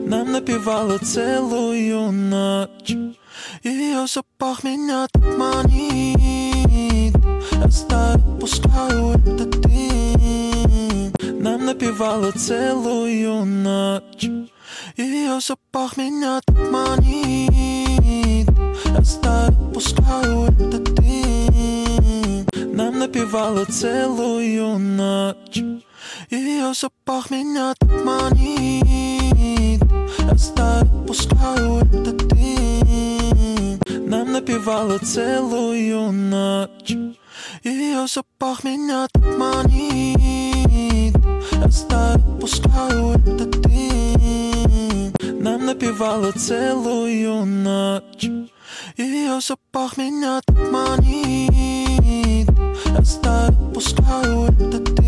Нам напевала целую ночь. Ее запах меня так манит. Оставь, пускай этот дым. Нам напевала целую ночь. Ее запах меня так манит. Оставь, пускай этот дым. Нам напевала целую ночь. Ее запах меня так манит. Оставь, пускай этот дым. Нам напевала целую ночь. Ее запах меня так манит. Оставь, пускай этот дым. Нам напевала целую ночь. Ее запах меня так манит. Оставь, пускай этот дым.